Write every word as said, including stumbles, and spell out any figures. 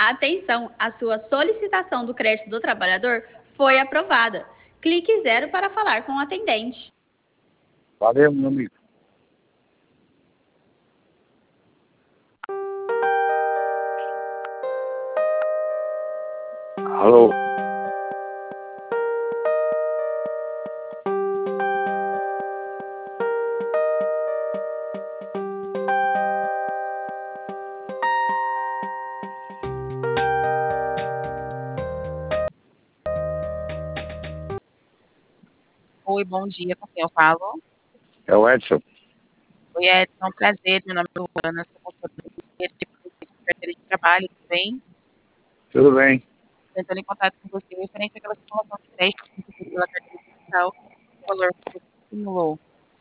Atenção, a sua solicitação do crédito do trabalhador foi aprovada. Clique zero para falar com o atendente. Valeu, meu amigo. Alô? Oi, bom dia, com quem eu falo? É o Edson. Oi, Edson, prazer, meu nome é Luana, sou consultora de carteira de trabalho, tudo bem? Tudo bem? Entrando em contato com você referente àquela simulação de crédito que você fez pela carteira digital, o valor que você simulou.